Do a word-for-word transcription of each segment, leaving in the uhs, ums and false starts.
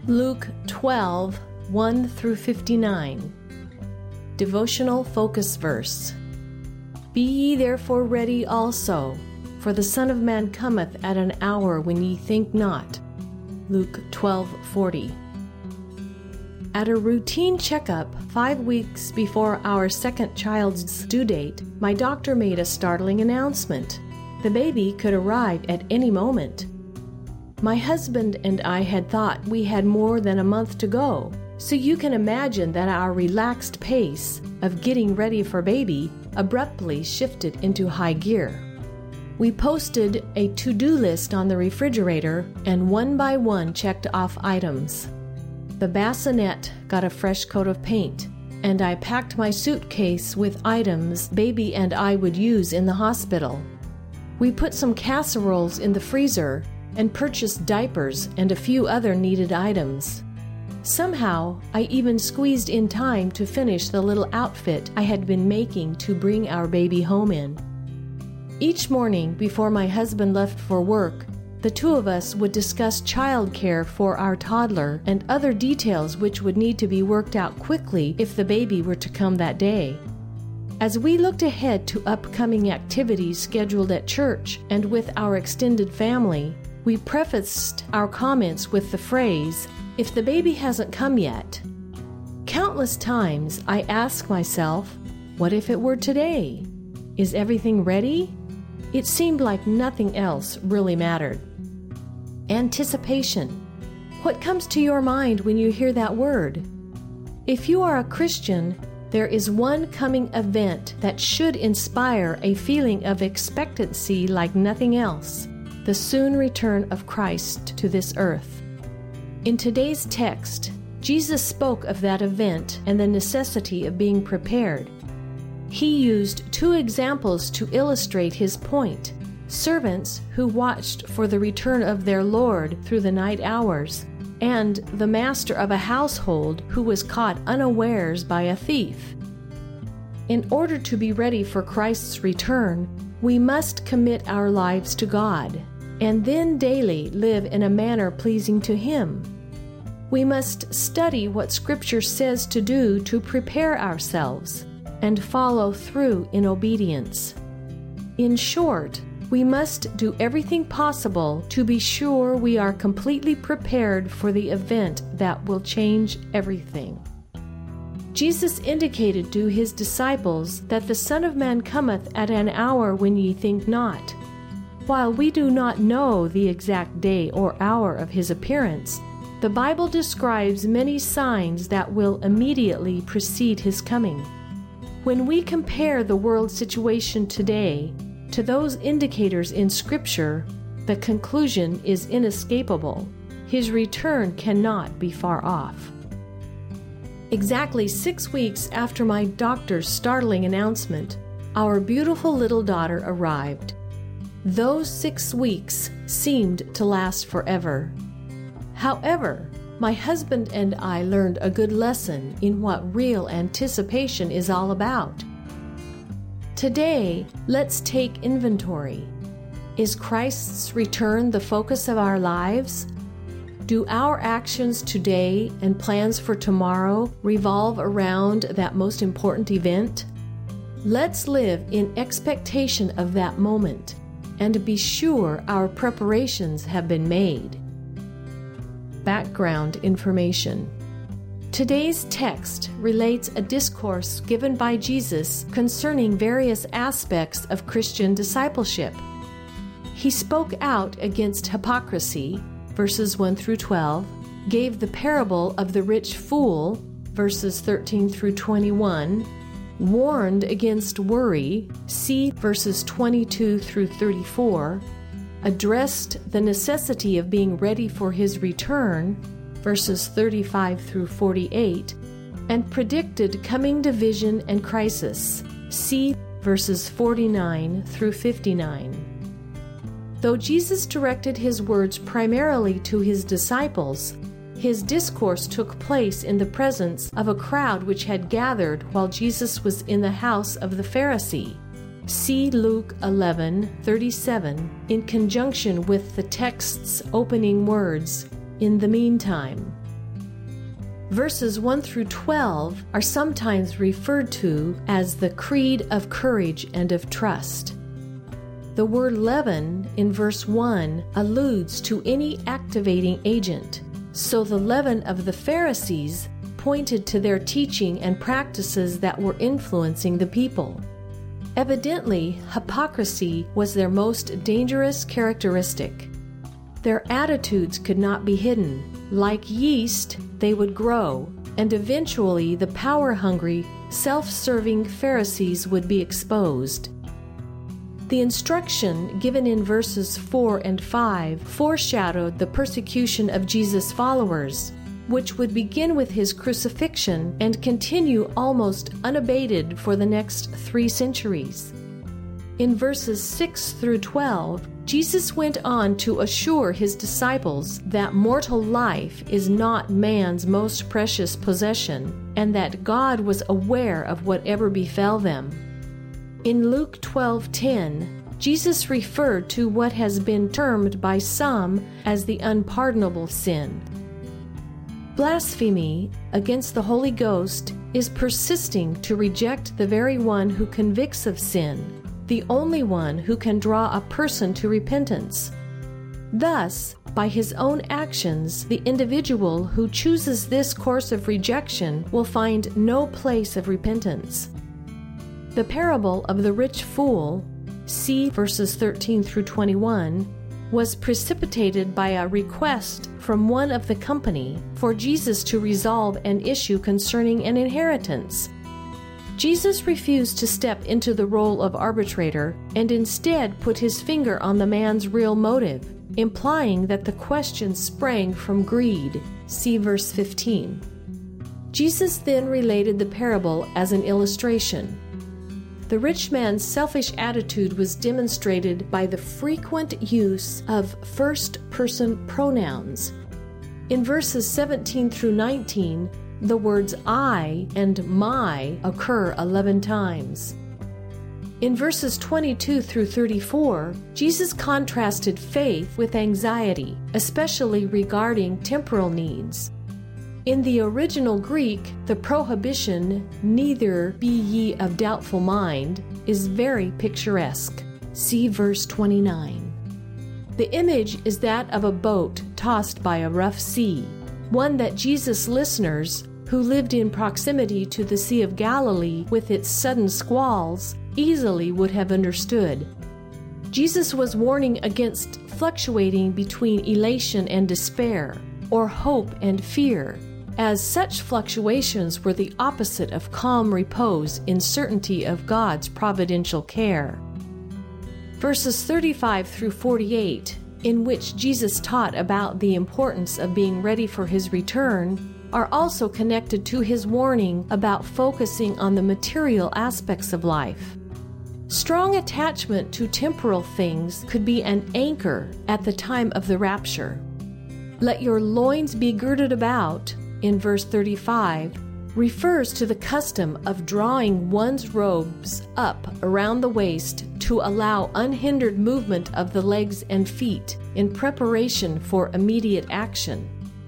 Luke twelve, one through fifty-nine. Devotional Focus Verse. Be ye therefore ready also, for the Son of Man cometh at an hour when ye think not. Luke twelve forty. At a routine checkup five weeks before our second child's due date, my doctor made a startling announcement. The baby could arrive at any moment. My husband and I had thought we had more than a month to go, so you can imagine that our relaxed pace of getting ready for baby abruptly shifted into high gear. We posted a to-do list on the refrigerator and one by one checked off items. The bassinet got a fresh coat of paint, and I packed my suitcase with items baby and I would use in the hospital. We put some casseroles in the freezer and purchased diapers and a few other needed items. Somehow, I even squeezed in time to finish the little outfit I had been making to bring our baby home in. Each morning before my husband left for work, the two of us would discuss childcare for our toddler and other details which would need to be worked out quickly if the baby were to come that day. As we looked ahead to upcoming activities scheduled at church and with our extended family, we prefaced our comments with the phrase, "If the baby hasn't come yet." Countless times I ask myself, what if it were today? Is everything ready? It seemed like nothing else really mattered. Anticipation. What comes to your mind when you hear that word? If you are a Christian, there is one coming event that should inspire a feeling of expectancy like nothing else: the soon return of Christ to this earth. In today's text, Jesus spoke of that event and the necessity of being prepared. He used two examples to illustrate his point: servants who watched for the return of their Lord through the night hours, and the master of a household who was caught unawares by a thief. In order to be ready for Christ's return, we must commit our lives to God, and then daily live in a manner pleasing to Him. We must study what Scripture says to do to prepare ourselves, and follow through in obedience. In short, we must do everything possible to be sure we are completely prepared for the event that will change everything. Jesus indicated to His disciples that the Son of Man cometh at an hour when ye think not. While we do not know the exact day or hour of His appearance, the Bible describes many signs that will immediately precede His coming. When we compare the world situation today to those indicators in Scripture, the conclusion is inescapable. His return cannot be far off. Exactly six weeks after my doctor's startling announcement, our beautiful little daughter arrived. Those six weeks seemed to last forever. However, my husband and I learned a good lesson in what real anticipation is all about. Today, let's take inventory. Is Christ's return the focus of our lives? Do our actions today and plans for tomorrow revolve around that most important event? Let's live in expectation of that moment and be sure our preparations have been made. Background information. Today's text relates a discourse given by Jesus concerning various aspects of Christian discipleship. He spoke out against hypocrisy, verses one through twelve, gave the parable of the rich fool, verses thirteen through twenty-one, warned against worry, see verses twenty-two through thirty-four, addressed the necessity of being ready for His return, verses thirty-five through forty-eight, and predicted coming division and crisis, see verses forty-nine through fifty-nine. Though Jesus directed His words primarily to His disciples, His discourse took place in the presence of a crowd which had gathered while Jesus was in the house of the Pharisee. See Luke eleven thirty-seven in conjunction with the text's opening words, "In the meantime." Verses one through twelve are sometimes referred to as the creed of courage and of trust. The word leaven in verse one alludes to any activating agent, so the leaven of the Pharisees pointed to their teaching and practices that were influencing the people. Evidently, hypocrisy was their most dangerous characteristic. Their attitudes could not be hidden. Like yeast, they would grow, and eventually the power-hungry, self-serving Pharisees would be exposed. The instruction given in verses four and five foreshadowed the persecution of Jesus' followers, which would begin with his crucifixion and continue almost unabated for the next three centuries. In verses six through twelve, Jesus went on to assure his disciples that mortal life is not man's most precious possession, and that God was aware of whatever befell them. In Luke twelve ten, Jesus referred to what has been termed by some as the unpardonable sin. Blasphemy against the Holy Ghost is persisting to reject the very one who convicts of sin, the only one who can draw a person to repentance. Thus, by his own actions, the individual who chooses this course of rejection will find no place of repentance. The parable of the rich fool, see verses thirteen through twenty-one, was precipitated by a request from one of the company for Jesus to resolve an issue concerning an inheritance. Jesus refused to step into the role of arbitrator and instead put his finger on the man's real motive, implying that the question sprang from greed. See verse fifteen. Jesus then related the parable as an illustration. The rich man's selfish attitude was demonstrated by the frequent use of first-person pronouns. In verses seventeen through nineteen, the words I and my occur eleven times. In verses twenty-two through thirty-four, Jesus contrasted faith with anxiety, especially regarding temporal needs. In the original Greek, the prohibition, neither be ye of doubtful mind, is very picturesque. See verse twenty-nine. The image is that of a boat tossed by a rough sea, one that Jesus' listeners, who lived in proximity to the Sea of Galilee with its sudden squalls, easily would have understood. Jesus was warning against fluctuating between elation and despair, or hope and fear, as such fluctuations were the opposite of calm repose in certainty of God's providential care. Verses thirty-five through forty-eight, in which Jesus taught about the importance of being ready for his return, are also connected to his warning about focusing on the material aspects of life. Strong attachment to temporal things could be an anchor at the time of the rapture. Let your loins be girded about, in verse thirty-five, refers to the custom of drawing one's robes up around the waist to allow unhindered movement of the legs and feet in preparation for immediate action.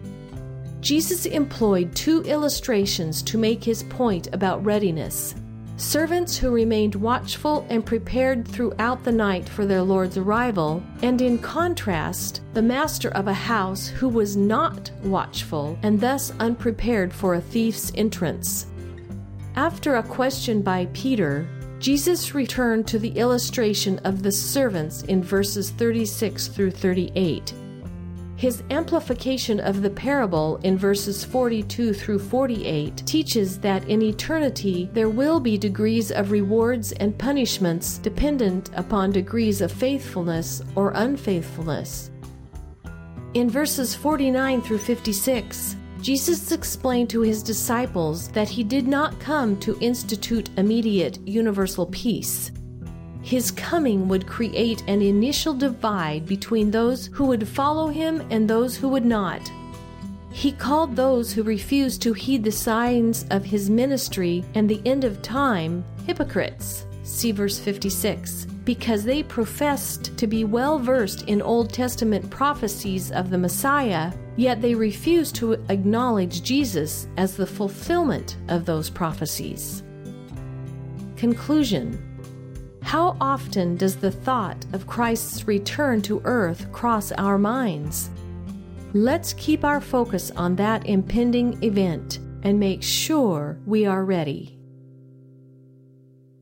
Jesus employed two illustrations to make his point about readiness. Servants who remained watchful and prepared throughout the night for their Lord's arrival, and in contrast, the master of a house who was not watchful and thus unprepared for a thief's entrance. After a question by Peter, Jesus returned to the illustration of the servants in verses thirty-six through thirty-eight. His amplification of the parable in verses forty-two through forty-eight teaches that in eternity there will be degrees of rewards and punishments dependent upon degrees of faithfulness or unfaithfulness. In verses forty-nine through fifty-six, Jesus explained to his disciples that he did not come to institute immediate universal peace. His coming would create an initial divide between those who would follow him and those who would not. He called those who refused to heed the signs of his ministry and the end of time hypocrites. See verse fifty-six. Because they professed to be well versed in Old Testament prophecies of the Messiah, yet they refused to acknowledge Jesus as the fulfillment of those prophecies. Conclusion. How often does the thought of Christ's return to earth cross our minds? Let's keep our focus on that impending event and make sure we are ready.